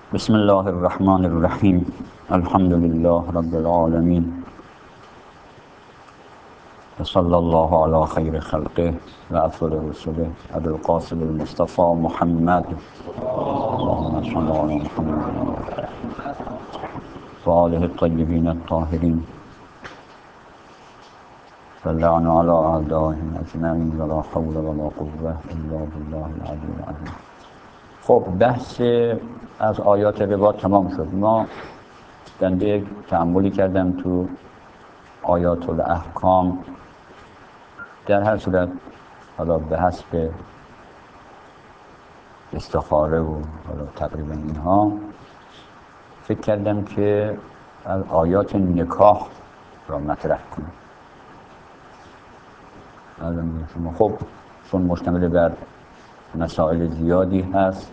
بسم الله الرحمن الرحیم. الحمد لله رب العالمین و صلی الله علی خیر خلقه و افضل رسوله ابو القاسم المصطفى محمد. اللهم صل علی محمد و آله الطیبین الطاهرین و لعن علی اعدائهم اجمعین ولا حول ولا قوة الا بالله العلی العظیم. خب بحث از آیات رباط تمام شد. ما دنده تأملی کردم تو آیات الاحکام. در هر صورت حالا به حسب استخاره و حالا تقریبا اینها فکر کردم که از آیات نکاح را مطرح کنم. شما خب چون مشتمل بر مسائل زیادی هست،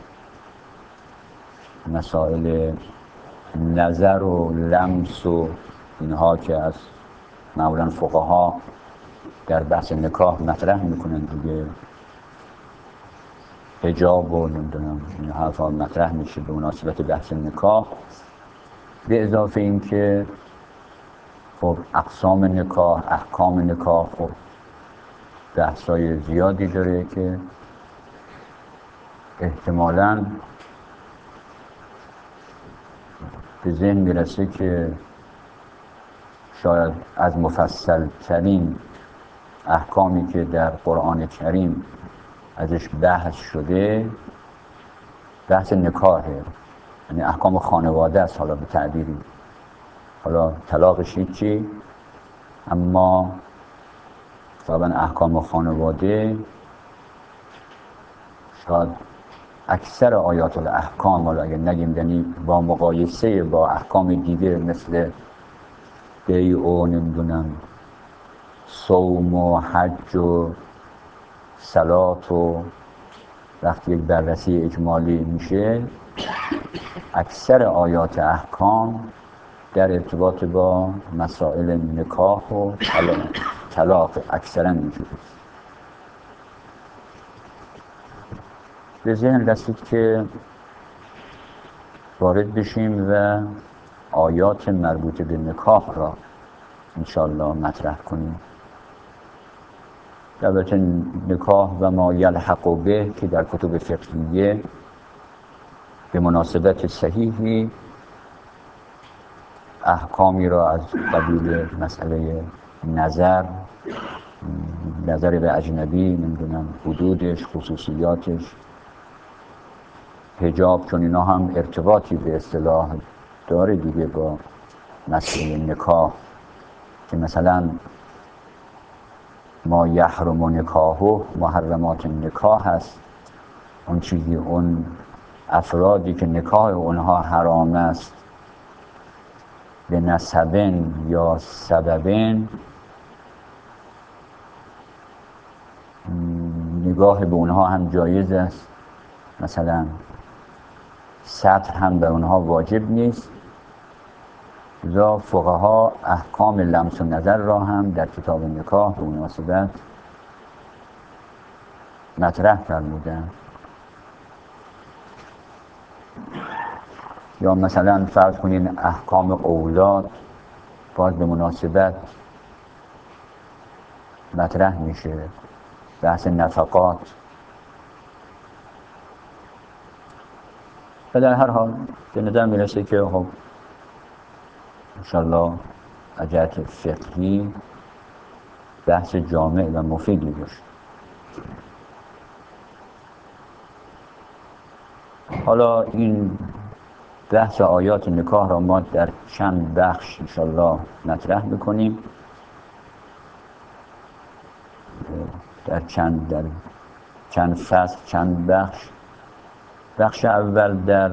مسائل نظر و لمس و اینها که از معمولا فقها در بحث نکاح مطرح میکنن دیگه، حجاب و نمیدونم این حرفا مطرح میشه به مناسبت بحث نکاح. به اضافه این که خب اقسام نکاح، احکام نکاح خب بحثای زیادی داره که احتمالاً به ذهن میرسه که شاید از مفصل ترین احکامی که در قرآن کریم ازش بحث شده بحث نکاحه، یعنی احکام خانواده است. حالا به تعبیری حالا طلاقش چی، اما طبعا احکام خانواده شاید اکثر آیات الاحکام، حالا اگر نگیم یعنی با مقایسه با احکام دیگه مثل بیع و نمیدونم صوم و حج و صلات و وقتی یک بررسی اجمالی میشه، اکثر آیات احکام در ارتباط با مسائل نکاح و طلاق اکثرا اینجوری. به ذهن رسید که وارد بشیم و آیات مربوط به نکاح را انشاءالله مطرح کنیم. البته نکاح و ما یلحق به که در کتب فقهیه به مناسبت صحیحی احکامی را از قبیل مسئله نظر به اجنبی، نمیدونم حدودش، خصوصیاتش، حجاب، چون اینا هم ارتباطی به اصطلاح داره دیگه با مسئله نکاح، که مثلا ما یحرم نکاحه محرمات نکاح هست. اون چیزی، اون افرادی که نکاح اونها حرام است به نسبن یا سببن، نگاه به اونها هم جایز است. مثلا سطر هم به اونها واجب نیست. لذا فقها احکام لمس و نظر را هم در کتاب نکاح به مناسبت مطرح فرمودند. یا مثلا فرض کنین احکام اولاد باز به مناسبت مطرح میشه، بحث نفقات. و در هر حال به نظر میرسه که خب انشالله از جهت فقهی بحث جامع و مفیدی باشه. حالا این بحث آیات نکاح را ما در چند بخش انشالله مطرح بکنیم، در چند فصل، چند بخش. بخش اول در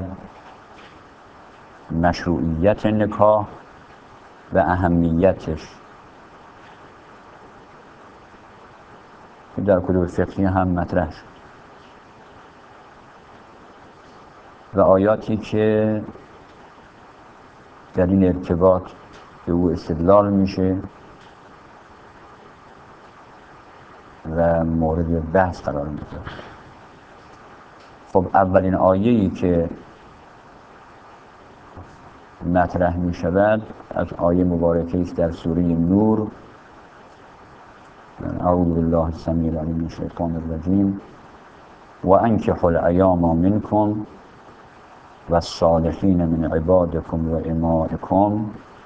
مشروعیت نکاح و اهمیتش که در کتب فقهی هم مطرح شد، و آیاتی که در این ارتباط به او استدلال میشه و مورد بحث قرار میده. خب اولین آیه‌ای که مطرح می شود از آیه مبارکه است در سوره نور. اعوذ بالله السمیع العلیم من الشیطان الرجیم و انکحوا الایام منکم و الصالحین من عبادکم و امائکم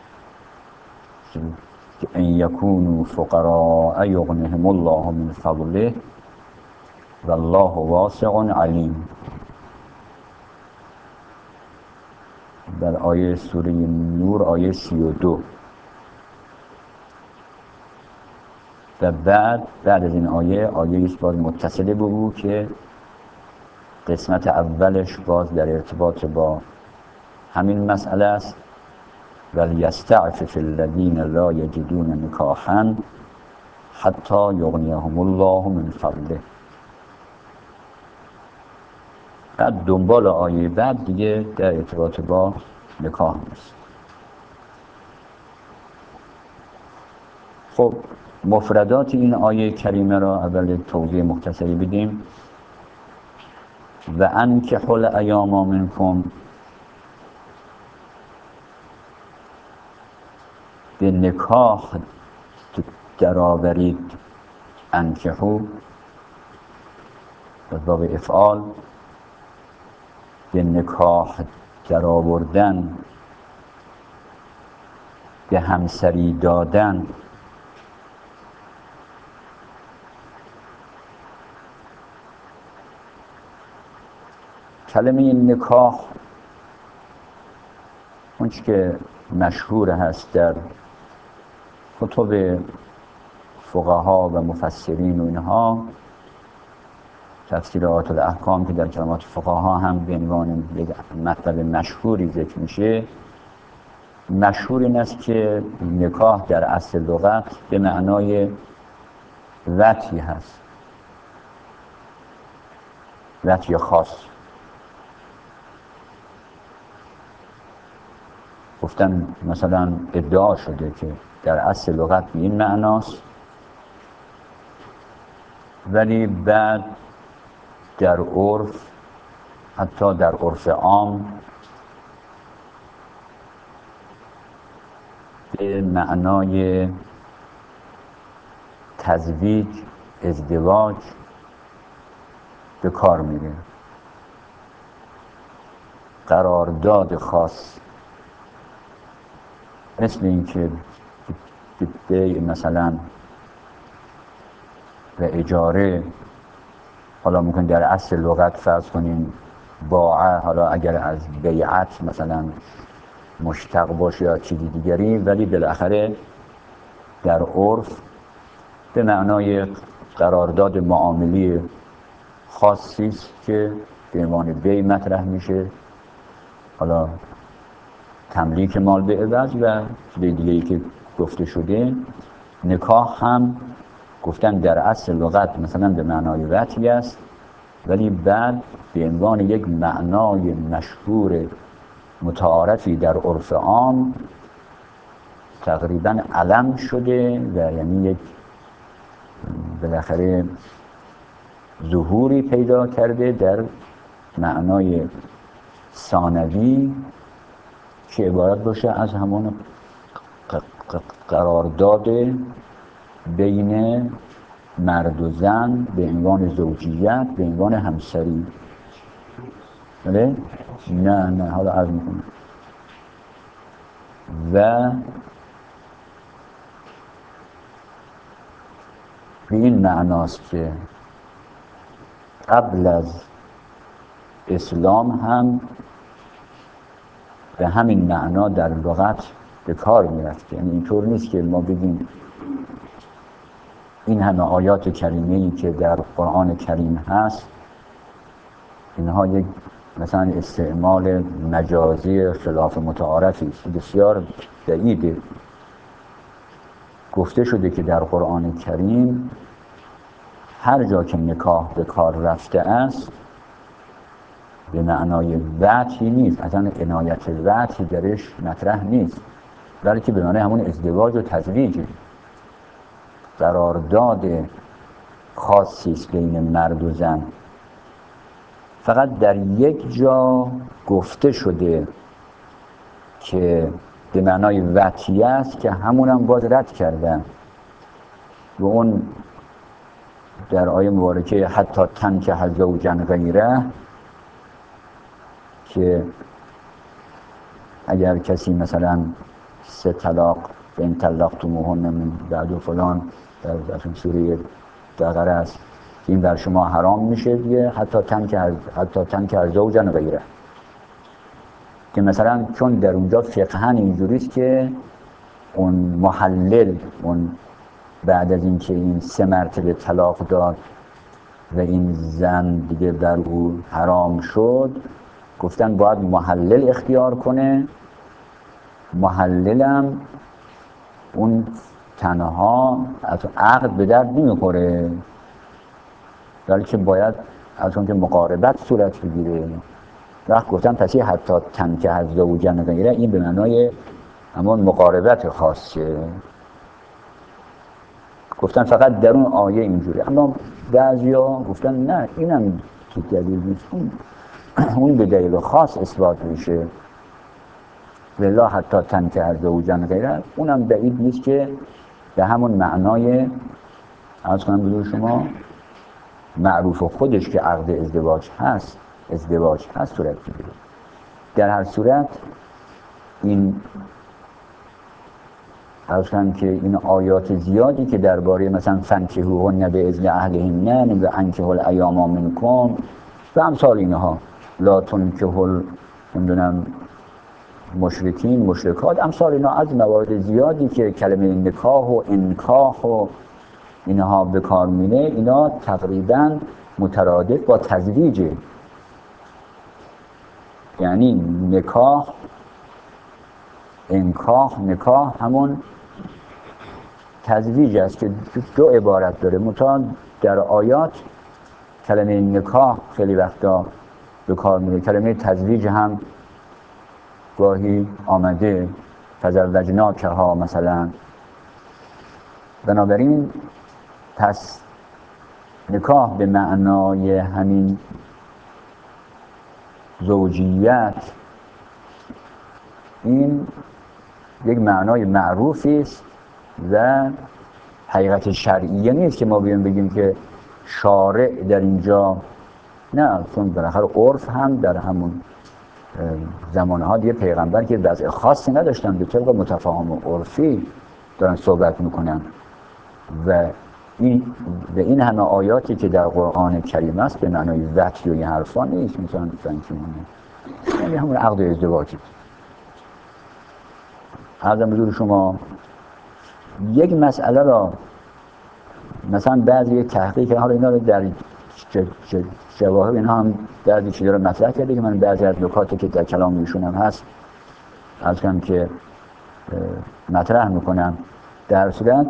ان یکونوا فقراء یغنهم الله من فضله والله واسع علیم. در آیه سوره نور آیه 32. و بعد از این آیه ایست باز متصله بود که قسمت اولش باز در ارتباط با همین مسئله است. ولیستعفف الذین لا یجدون نکاحا حتی یغنیهم الله من فضله. بعد دنبال آیه بعد دیگه در ارتباط با نکاح است. خب مفردات این آیه کریمه را اول توضیح مختصری بدیم. و انکحوا الایام منکم، به نکاح درآورید. انکحوا از باب افعال، به نکاح درآوردن، به همسری دادن. کلمه نکاح اونچه که مشهور هست در کتب فقها و مفسرین و اینها، تفسیرات الاحکام که در کلمات فقها هم به عنوان یک مطلب مشهوری ذکر میشه، مشهور این است که نکاح در اصل لغت به معنای وطئی هست، وطئی خاص. گفتن مثلا ادعا شده که در اصل لغت به این معناست، ولی بعد در عرف، حتی در عرف عام، به معنای تزویج، ازدواج به کار میره. قرارداد خاص، مثل این که بیع مثلا و اجاره، حالا ممکن در اصل لغت فرض کنیم باعه، حالا اگر از بیعت مثلا مشتق باشه یا چیزی دیگری، ولی بالاخره در عرف به معنای قرارداد معاملی خاصی است که به عنوان بیع مطرح میشه. حالا تملیک مال به عوض و دیگه‌ای که گفته شده. نکاح هم گفتن در اصل لغت مثلا به معنای وطئی است، ولی بعد به عنوان یک معنای مشهور متعارفی در عرف عام تقریبا علم شده و یعنی یک بالاخره ظهوری پیدا کرده در معنای ثانوی که عبارت باشه از همون قرارداد بین مرد و زن به عنوان زوجیت، به عنوان همسری. بله؟ نه حالا عرض میکنم. و به این معناست که قبل از اسلام هم به همین معنا در لغت به کار میرفت. یعنی اینطور نیست که ما بگیم این همه آیات کریمه‌ای که در قرآن کریم هست اینها یک مثلا استعمال مجازی خلاف متعارفی است. بسیار بعیده. گفته شده که در قرآن کریم هر جا که نکاح به کار رفته است به معنای وطئی نیست، اصلا عنایت وطئی درش مطرح نیست، بلکه به معنای همون ازدواج و تزویج، قرارداد خاصی است بین مرد و زن. فقط در یک جا گفته شده که به معنای وطیه است که همونم باز رد کردن و اون در آیه مبارکه حتی تنکح زوجا غیره، که اگر کسی مثلا 3 طلاق فإن طلقتموهن من بعد و فلان در سوره بقره است، این بر شما حرام میشه دیگه، حتی تنکح زوجا غیره، که مثلا چون در اونجا فقهاً اینجوریست که اون محلل، اون بعد از اینکه این 3 مرتبه طلاق داد و این زن دیگه بر او حرام شد، گفتن باید محلل اختیار کنه. محللم اون تنها از عقد به درد نمیخوره، بلکه باید از اون که مقاربت صورت بگیره. وقت گفتن پس حتی تنکح زوجا غیره، این به معنای همون مقاربت خاصه. گفتن فقط در اون آیه اینجوری، اما بعضیا گفتن نه، اینم که دلیل نیست، اون به دلیل خاص اثبات میشه. والله حتی تنکح زوجا غیره، اونم بعید نیست که به همون معنای عرض کنم بدون شما معروف خودش که عقد ازدواج هست صورت بگیره. در هر صورت این عرض کنم که این آیات زیادی که درباره مثلا فانکحوهن باذن اهلهن و انکحوا الایام منکم و امثال اینها، لا تنکحوا مشرکین مشرکات، امثال اینا، از موارد زیادی که کلمه نکاح و انکاح و اینها به کار میره، اینا تقریبا مترادف با تزویجه. یعنی نکاح همون تزویج است که 2 عبارت داره. مثلا در آیات کلمه نکاح خیلی وقتا به کار میره، کلمه تزویج هم گاهی آمده، تزوجناکها مثلا. بنابراین پس نکاح به معنای همین زوجیت، این یک معنای معروفی است و حقیقت شرعیه نیست که ما بگیم که شارع در اینجا، نه، چون بالاخره عرف هم در همون زمانها دیگه پیغمبر که وضع خاصی نداشتن، به طبق متفاهم و عرفی دارن صحبت میکنن و این همه آیاتی که در قرآن کریم است به معنای وطی و این حرفا نیست. مثلا یعنی همون عقد ازدواجی. عرضم حضور شما یک مسئله را مثلا بعضی تحقیق، حالا اینا رو در شواهد اینها هم بعضی چیزا رو مطرح کرده که من بعضی از نکاتی که در کلام ایشون هم هست عرض کنم که مطرح میکنم. در صورت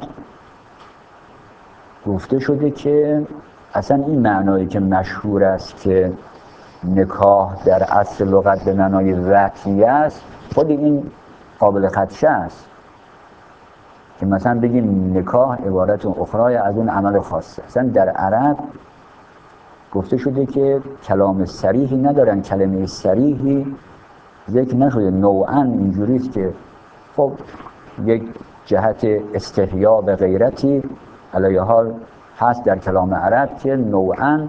گفته شده که اصلا این معنایی که مشهور است که نکاح در اصل لغت به معنای وطیه است، خود این قابل خدشه است که مثلا بگیم نکاح عبارت اخرای از اون عمل خاصه. اصلا در عرب گفته شده که کلام صریحی ندارن، کلمه صریحی ذکر نشده. نوعاً اینجوریست که خب یک جهت استحیا به غیرتی علیه حال هست در کلام عرب که نوعاً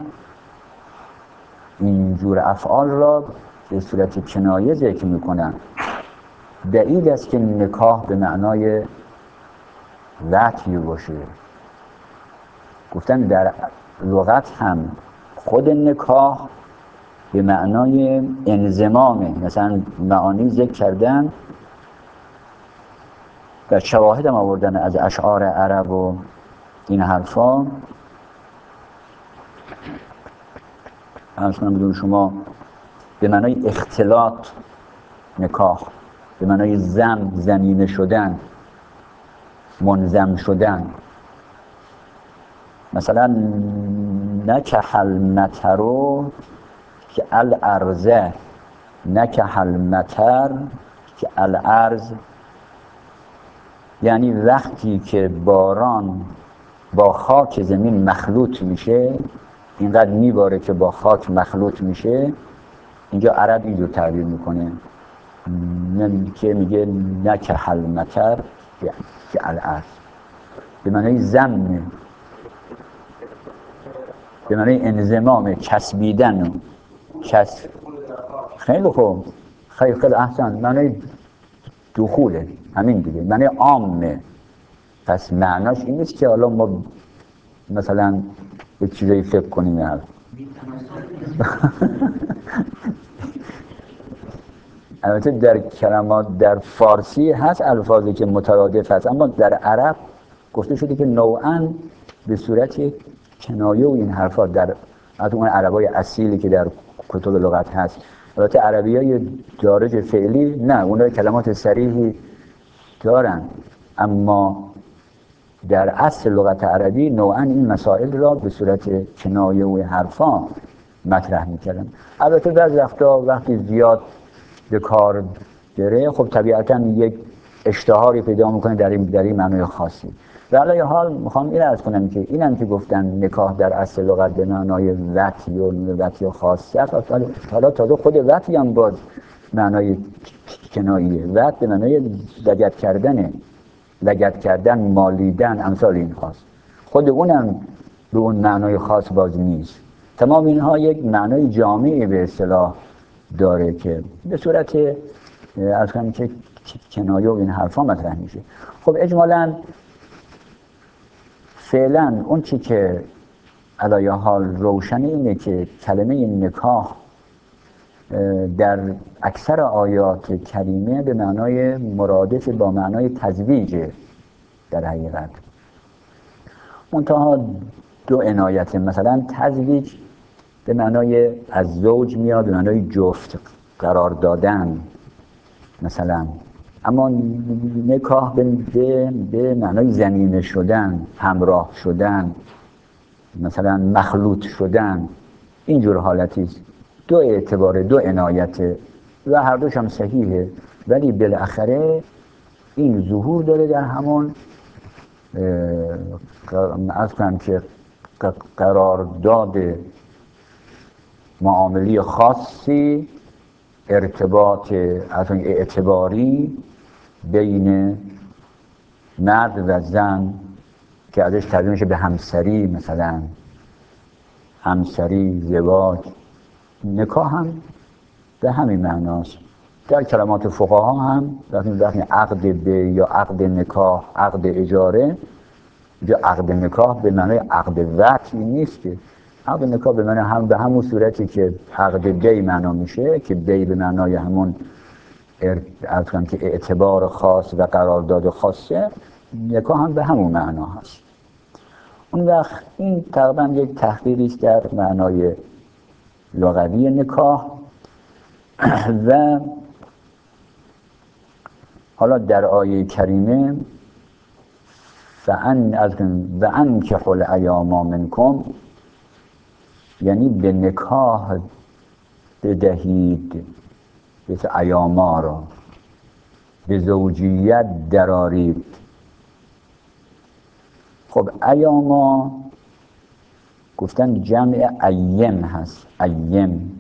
اینجور افعال را به صورت کنایه ذکر میکنن. بعید است که نکاح به معنای وطی باشه. گفتن در لغت هم خود نکاح به معنای انضمامه. مثلا معانی ذکر کردن و شواهد هم آوردن از اشعار عرب و این حرفا. عرض کنم بدون شما به معنای اختلاط نکاح، به معنای زمینه شدن، منظم شدن. مثلا نکح المطر که الارضه، نکح المطر که الارض، یعنی وقتی که باران با خاک زمین مخلوط میشه، اینقدر میباره که با خاک مخلوط میشه. اینجا عرب اینجور تعبیر میکنه که میگه نکه المطر که الارض، به معنی ضم، به معنی انضمام، چسبیدن و خیلی خوب، خیلی احسن، معنی دخوله، همین دیگه، معنی عامه. پس معناش این نیست که حالا ما مثلا به چیزایی فکر کنیم یا البته در کلمات در فارسی هست الفاظی که مترادف هست، اما در عرب گفته شده که نوعاً به صورت کنایه و این حرفا در از اون عربای اصیلی که در کتب لغت هست. البته عربیای دارج فعلی نه، اونها کلمات صریحی دارن، اما در اصل لغت عربی نوعاً این مسائل را به صورت کنایه و حرفا مطرح میکردن. البته بعضی وقتا وقتی زیاد به کار بره، خب طبیعتاً یک اشتهاری پیدا میکنه در این معنای خاصی. در علی حال میخوام این عرض کنم که اینم که گفتن نکاح در اصل لغت به معنای وطی و خاصی است، حالا تازه خود وطی هم باز معنای کناییه. وط به معنای لگد کردن، مالیدن، امثال این خاص، خود اونم به اون معنای خاص باز نیست. تمام اینها یک معنای جامعی به اصطلاح داره که به صورت از کنم که کنایه و این حرفا مطرح میشه. خب اجمالاً فعلا اون چی که علایه حال روشنه اینه که کلمه نکاح در اکثر آیات کریمه به معنای مرادف با معنای تزویج در حقیقت. منتها دو عنایت، مثلا تزویج به معنای از زوج میاد، به معنای جفت قرار دادن مثلا، اما نکاح به معنای زمینه شدن، همراه شدن، مثلا مخلوط شدن، اینجور حالتی است. دو اعتبار، دو عنایت و هر دوش هم صحیحه، ولی بالاخره این ظهور داره در همون از کنم که قرارداد معاملی خاصی، ارتباط از اون اعتباری بین مرد و زن که ازش ترجمه میشه به همسری، مثلا همسری، زواج. نکاح هم به همین معناست. در کلمات فقها هم وقتی عقد به یا عقد نکاح، عقد اجاره، یا عقد نکاح به معنی عقد وطی نیست که عقد نکاح به معنی هم به همون صورتی که عقد بی معنا میشه که بی به معنای همون که اعتبار خاص و قرارداد خاصه، نکاح هم به همون معنا هست. اون وقت این تقریبا یک تحقیری است در معنای لغوی نکاح. و حالا در آیه کریمه و انکحوا الایام منکم، یعنی به نکاح بدهید به ایاما را، به زوجیت درآرید. خب ایاما گفتن جمع ایم هست، ایم.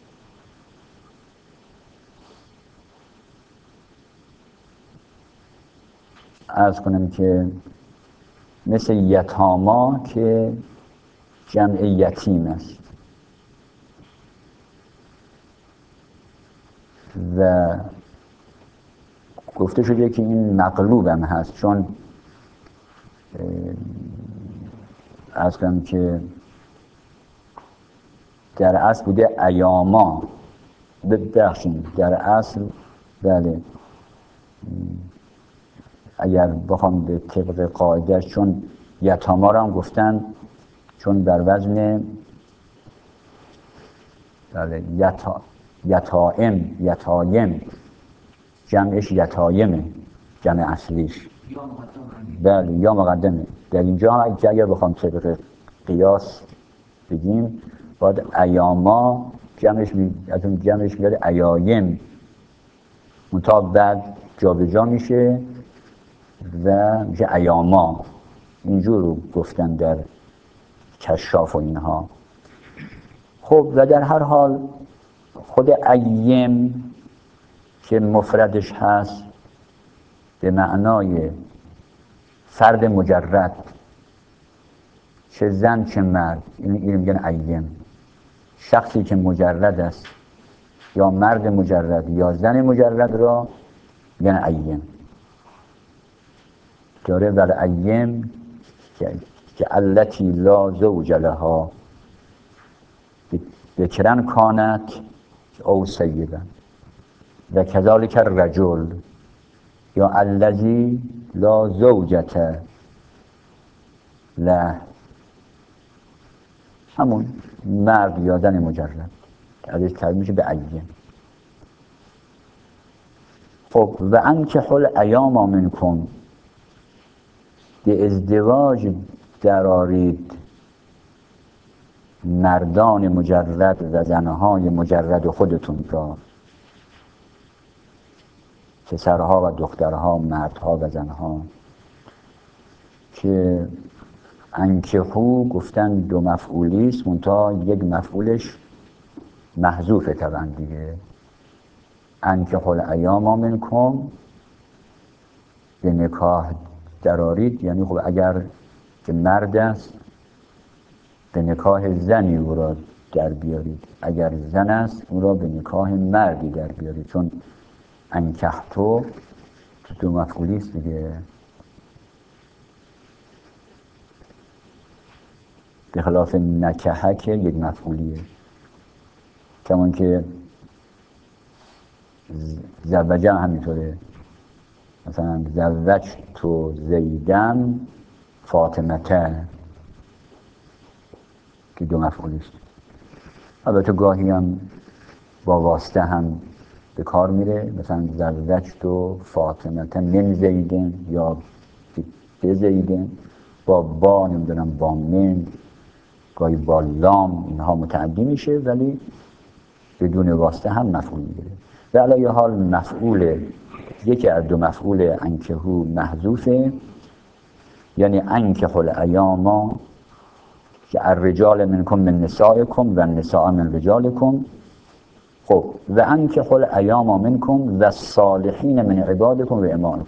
عرض کنم که مثل یتاما که جمع یتیم است و گفته شده که این مقلوب هم هست، چون عرض کنم که در اصل بوده ایاما، ببخشید در اصل بله، اگر بخوام به طبق قاعدهش، چون یتاما رو هم گفتن چون بر وزن بله یتایم جمعش یتایمه، جمع اصلیش بله یا مقدمه. در اینجا اگر بخوام طبق قیاس بگیم باید ایاما از اون جمعش میاد ایایم، منتها بعد جا به جا میشه و میشه ایاما. اینجور رو گفتن در کشاف و اینها. خب و در هر حال خود ایم که مفردش هست به معنای فرد مجرد، چه زن چه مرد، این میگن ایم. شخصی که مجرد است یا مرد مجرد یا زن مجرد را میگن ایم. داره ولی ایم که التی لا زوج لها بکرن کانت او سیبا و کذالک الرجل یا الذی لا زوجة له، همون مرد یا زن مجرد ازش تعبیر میشه به ایم. خب و انکحوا الایام منکم، به ازدواج درآرید مردان مجرد و زنهای مجرد خودتون را، پسرها و دخترها، مردها و زنها. که انکحوا گفتن دو مفعولی است، منتها یک مفعولش محذوفه طبعا دیگه. انکحوا الایام منکم، به نکاح درآرید، یعنی خب اگر که مرد است به نکاح زنی او را در بیارید، اگر زن است او را به نکاح مردی در بیارید، چون انکحتو دو مفعولی است دیگه، به خلاف نکحه که یک مفعولیه. کمان که زوجه همینطوره، مثلا زوجت زیدن فاطمته که دو مفعولی است. البته گاهی هم با واسطه هم به کار میره، مثلا زوجت فاطمته من زیدن یا به زیدن، با نمیدونم با من، گاهی با لام، اینها متعدی میشه ولی بدون واسطه هم مفعول میگیره. و علی حال مفعول یکی از دو مفعول انکحوا محذوفه، یعنی انکحوا الایام که الرجال منکم من نسائکم و النساء من رجالکم. خب و انکحوا الایام منکم و الصالحین من عبادکم و امائکم.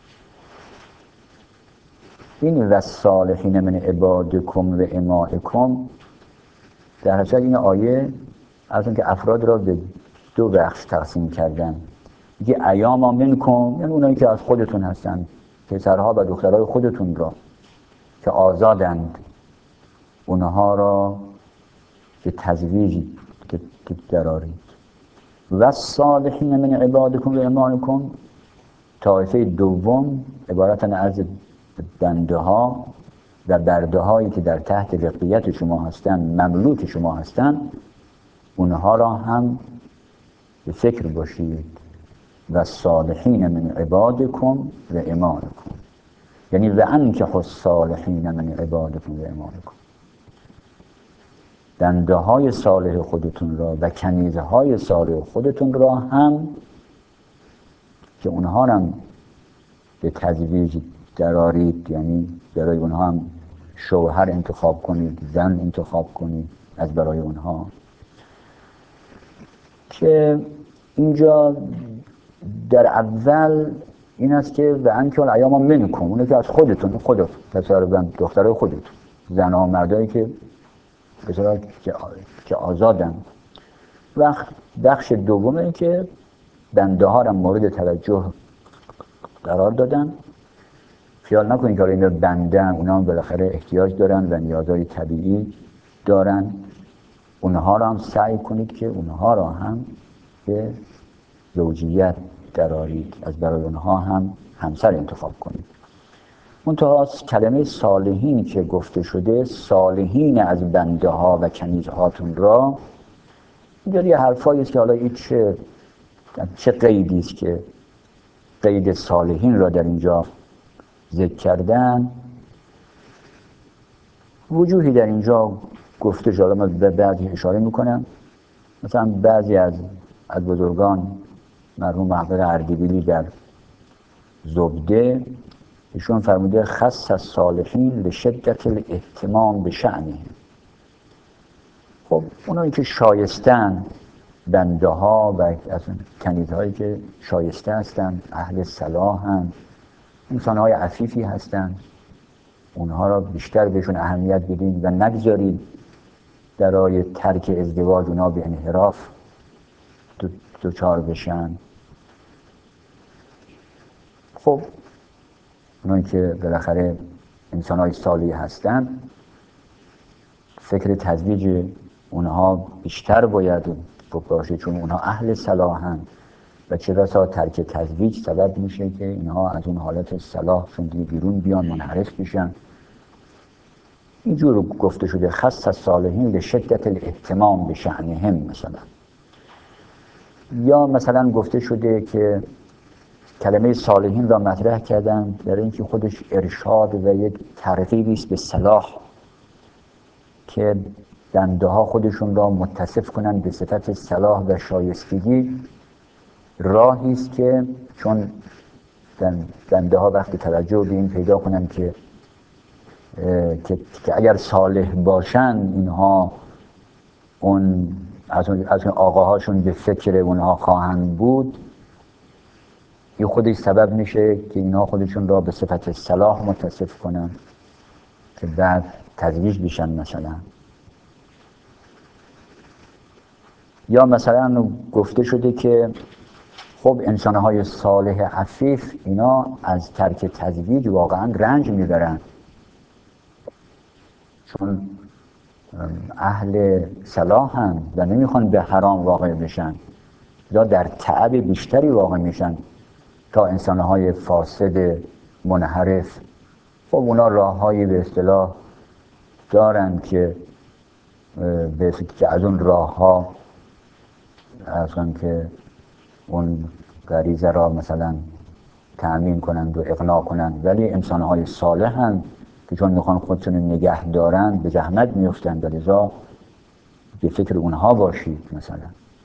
این و الصالحین من عبادکم و امائکم در حقیقت این آیه از اون که افراد را به دو بخش تقسیم کردن. یه ایاما منکم، یعنی اونایی که از خودتون هستن، پسرها و دخترهای خودتون را که آزادند، اونها را به تزویج درآرید. و صالحین من عبادکم و امائکم، طایفه دوم عبارتن از بنده ها و برده هایی که در تحت رقیت شما هستند، مملوک شما هستند، اونها را هم به فکر باشید. و صالحین من عبادکم و امائکم، یعنی و انکحوا الصالحین من عبادکم و امائکم، بنده های صالح خودتون را و کنیزه های صالح خودتون را هم که اونها هم به تزویج درآرید، یعنی برای اونها هم شوهر انتخاب کنید، زن انتخاب کنید از برای اونها. که اینجا در اول این است که و انکحوا الایام منکم، اونه که از خودتون، پسر و دخترای خودتون، زنها و مردایی که پسرها که آزادن. و بخش دومه که بنده ها را مورد توجه قرار دادن. خیال نکنید که اینا بندن، اونا هم بالاخره احتیاج دارن و نیازهای طبیعی دارن. اونها را هم سعی کنید که اونها را هم به زوجیت درآرید، از برای اونها هم همسر انتخاب کنید. منتها کلمه صالحین که گفته شده، صالحین از بنده ها و کنیزهاتون را، اینجا یه حرفایی است که حالا این چه قیدی است که قید صالحین را در اینجا ذکر کردن. وجوهی در اینجا گفته شده، من به بعضی اشاره میکنم. مثلا بعضی از بزرگان، مرحوم محمد اردبیلی در زبده، ایشون فرموده خص الصالحین لشدت الاهتمام بشأنهم. خب اونایی که شایستن بنده ها و از کنیزهایی که شایسته هستند، اهل صلاحند، انسان‌های عفیفی هستند، اونها را بیشتر بهشون اهمیت بدین و نگذارید درای ترک ازدواج اونها به انحراف دچار بشن. خب اونایی که بالاخره انسان‌های صالحی هستن، فکر تزویج اونها بیشتر باید باشه، چون اونها اهل صلاحند و چه بسا ترک تزویج سبب میشه که اینها از اون حالت صلاحشون دیگه بیرون بیان، منحرف بشن. اینجور گفته شده خص الصالحین لشدت الاهتمام بشأنهم مثلا. یا مثلا گفته شده که کلمه صالحین را مطرح کردن در اینکه خودش ارشاد و یک ترغیبی است به صلاح، که بنده ها خودشون را متصف کنند به صفت صلاح و شایستگی. راهی است که چون بنده ها وقتی توجه به این پیدا کنند که اگر صالح باشن اینها از اون آقاهاشون به فکر اونها خواهند بود، این خودش سبب میشه که اینها خودشون را به صفت صلاح متصف کنن که بعد تزویج بشن مثلا. یا مثلا گفته شده که خب انسانهای صالح عفیف اینا از ترک تزویج واقعا رنج میبرن، چون اهل صلاح هم و نمیخوان به حرام واقع بشن یا در تعب بیشتری واقع میشن تا انسانهای فاسد منحرف. خب اونا راههایی به اصطلاح دارن که از اون راهها اصلا که اون غریزه را مثلا تأمین کنند و اقناع کنند، ولی انسانهای صالح هم که چون میخوان خودشون نگه دارن به زحمت میفتن، و لذا به فکر اونها باشید مثلا.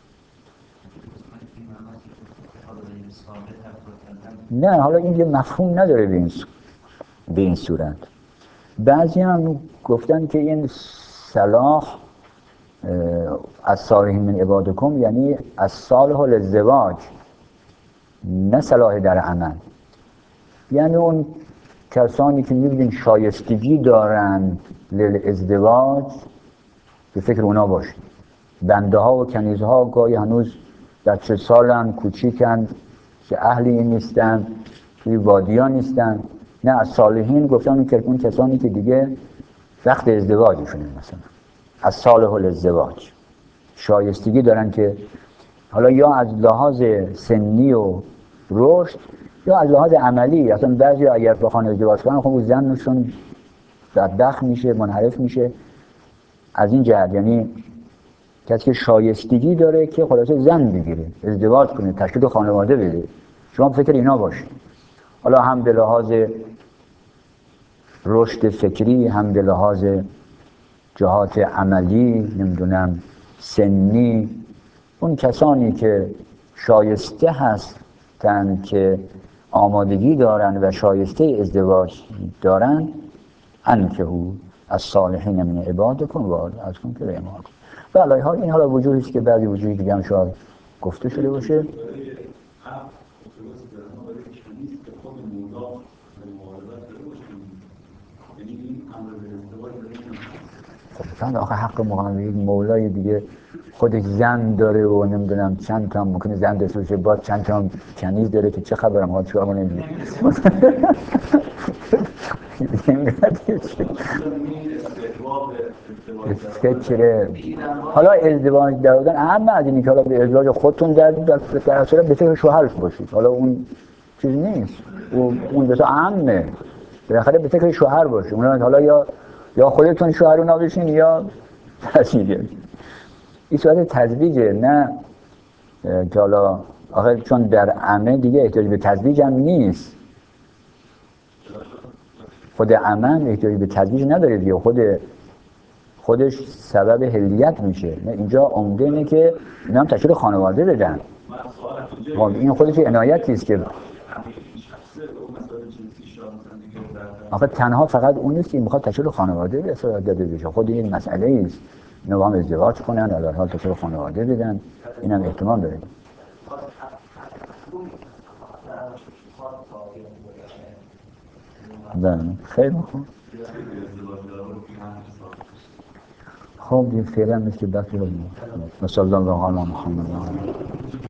نه حالا این یه مفهوم نداره به این صورت. بعضی هم گفتن که این صلاح از صالحین من عبادکم یعنی از صالح للزواج، نه صلاح در عمل. یعنی اون کسانی که می‌بینین شایستگی دارن للازدواج به فکر اونا باشید. بنده ها و کنیزه ها گاهی هنوز بچه سالن، کوچیکن، که اهل این نیستن، توی وادی‌ها نیستن. نه، از صالحین گفتن اون کسانی که دیگه وقت ازدواجشونه، مثلا از صالح للزواج شایستگی دارن که حالا یا از لحاظ سنی و رشد یا از لحاظ عملی. اصلا بعضی اگر بخوان ازدواج کنن خب زنشون بدبخت میشه، منحرف میشه. از این جهت یعنی کسی که شایستگی داره که خلاصه زن بگیره، ازدواج کنه، تشکیل خانواده بده، شما فکر اینا باشید. حالا هم به لحاظ رشد فکری، هم به لحاظ جهات عملی، نمیدونم سنی، اون کسانی که شایسته هستن که آمادگی دارن و شایسته ازدواج دارن، انکحوا الصالحین من عبادکم و ازکم که ایمان. بله ها، این حالا وجوهی است که بعضی وجوهی دیگه هم شاید گفته شده باشه. خب آخه حق مقام یک مولای دیگه خودش زن داره و نمیدونم چند تا ممکنه زن داشته باشه، باز چند تا کنیز داره که چه خبرم ها چیکار کنه دیگه. فکر حالا ازدواج دادن اما از اینکه حالا به ازدواج خودتون در اصل به فکر شوهرش باشید، حالا اون چیز نیست، اون بسا عمه، بالاخره به فکر شوهر باشید. اون حالا یا خودتون شوهر رو نباشین یا تزویج. این صورت تزویجه، نه که حالا آخه چون در عمه دیگه احتیاج به تزویج هم نیست. خود عمه احتیاج به تزویج نداره دیگه، خودش سبب هلیت میشه. نه اینجا عمده اینه که اینا هم تشکیل خانواده بدن. این خودش عنایتی است که آخه تنها فقط اون نیست که میخواد تشکیل خانواده داده بشه. خود این مسئله است، اینا با هم ازدواج کنن، الان تشکیل خانواده بدن. اینم احتمال داره. بله خیلی خوب. خب دیگه فعلا مثل بقیه صلی الله علی محمد.